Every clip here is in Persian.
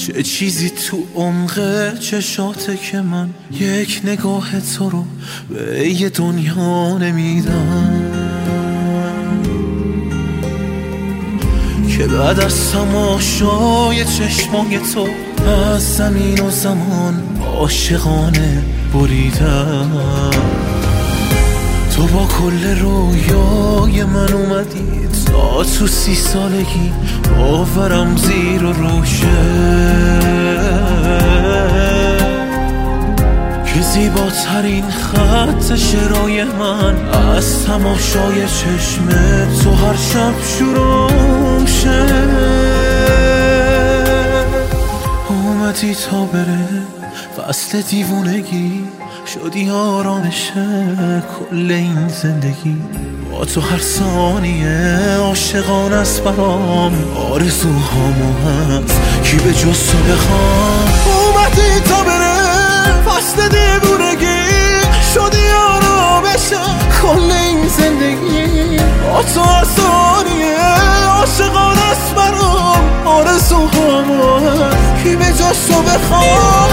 چه چیزی تو عمق چشاته که من یک نگاه تو رو به یه دنیا نمیدم، که بعد از تماشای چشمای تو از زمین و زمان عاشقانه بریدم. تو با کل رویای من اومدی تا تو 30 سالگی باورم زیر و روشه، که زیباترین خط شعرهای من از تماشای چشم تو هر شب شروع شه. اومدی تا بره فصل دیوونگی، شدی آرامش کل این زندگی. با تو هر ثانیه عاشقانه است برام، آرزوهامو هست کی به جز تو بخوام. اومدی تا بره فصل دیوونگی، شدی آرامش کل این زندگی. با تو هر ثانیه عاشقانه است برام، آرزوهامو هست کی به جز تو بخوام.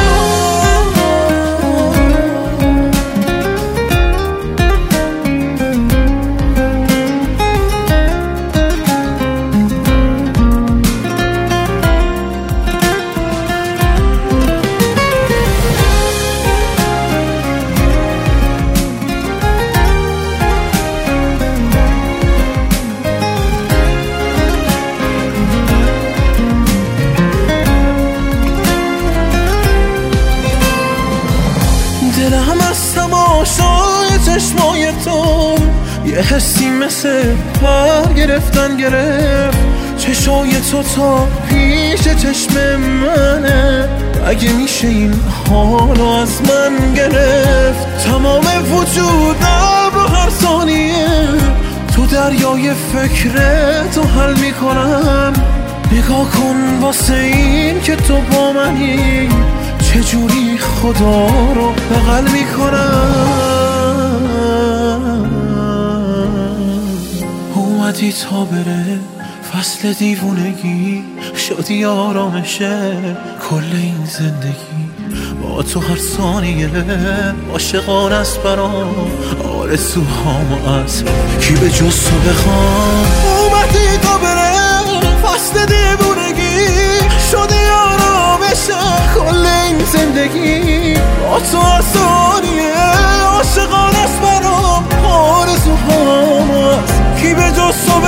دلم از تماشای چشمای تو یه حسی مثل پر گرفتن گرفت. چشای تو تا پیش چشم منه، اگه میشه این حالو از من گرفت. تمام وجودم رو هر ثانیه تو دریای فکرتو حل میکنم. نگاه کن واسه این که تو با منی، چجوری خدا رو بغل میکنم. اومدی تا بره فصل دیوونگی، شدی آرامش کل این زندگی. با تو هر ثانیه عاشقانه است برام، آرزوهامو از کی به جز تو بخوام. اومدی تا بره فصل دیوونگی، شدی آرامش کل این زندگی. با تو هر ثانیه عاشقانه است برام، آرزوهامو از کی به جز تو